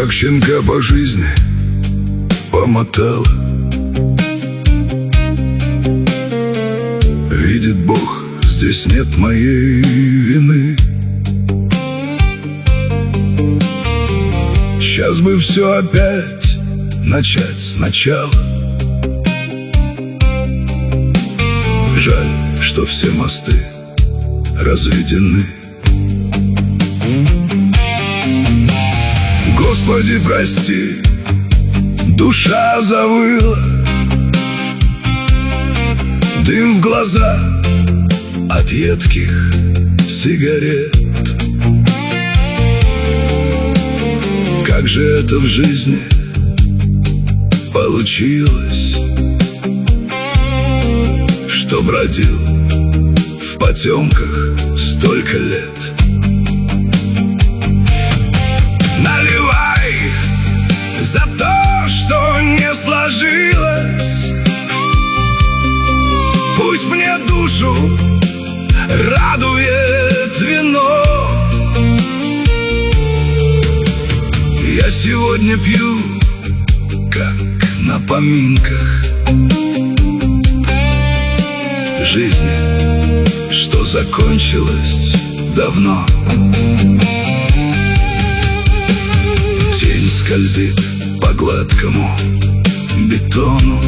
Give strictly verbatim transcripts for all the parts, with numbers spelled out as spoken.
Как щенка по жизни помотала. Видит Бог, здесь нет моей вины. Сейчас бы все опять начать сначала. Жаль, что все мосты разведены. Господи, прости, душа завыла, дым в глаза от едких сигарет. Как же это в жизни получилось, что бродил в потемках столько лет? Наливай за то, что не сложилось. Пусть мне душу радует вино. Я сегодня пью, как на поминках жизни, что закончилась давно. Тень скользит по гладкому бетону,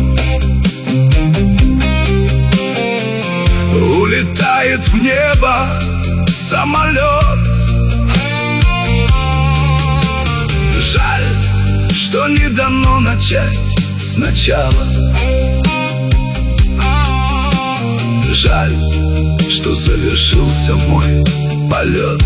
улетает в небо самолет. Жаль, что не дано начать сначала. Жаль, что завершился мой полет.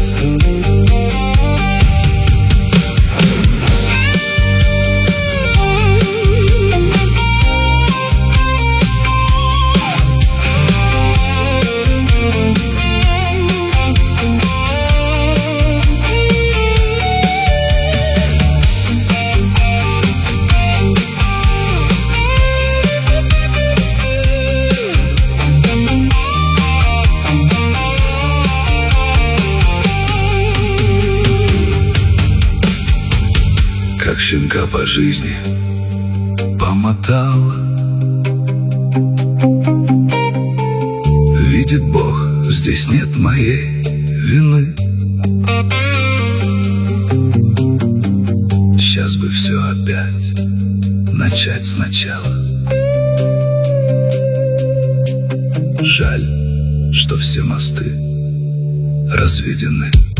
Как щенка по жизни помотала. Видит Бог, здесь нет моей вины. Сейчас бы все опять начать сначала. Жаль, что все мосты разведены.